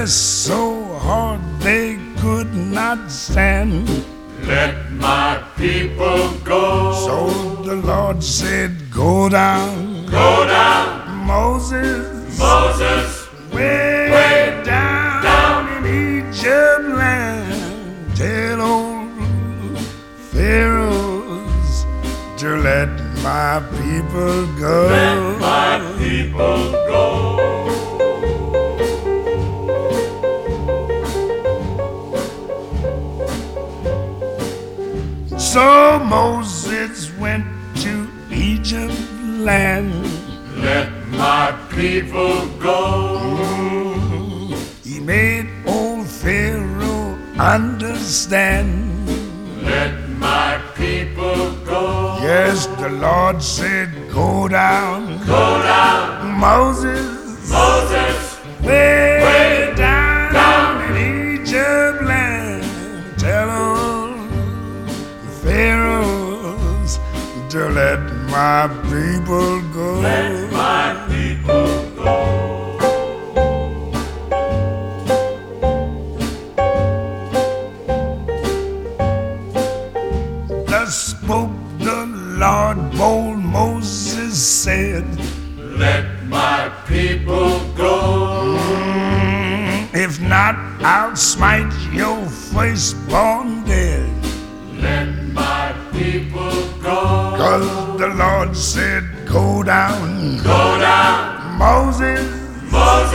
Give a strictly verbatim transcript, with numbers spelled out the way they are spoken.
pressed so hard they could not stand. Let my people go. So the Lord said, go down, Go down, Moses, Moses, way, way down, down in Egypt land. Tell old Pharaohs to let my people go. let my people go. So Moses went to Egypt land. Let my people go. He made old Pharaoh understand. Let my people go. Yes, the Lord said, go down, Go down, Moses, Moses, way, way down, down in Egypt land. Tell old Pharaohs to let my people go. let my people go. Thus spoke the Lord, bold Moses said, Let my people go. if not, I'll smite your firstborn dead. Let my people go. Cause the Lord said, go down, Go down, Moses, Moses,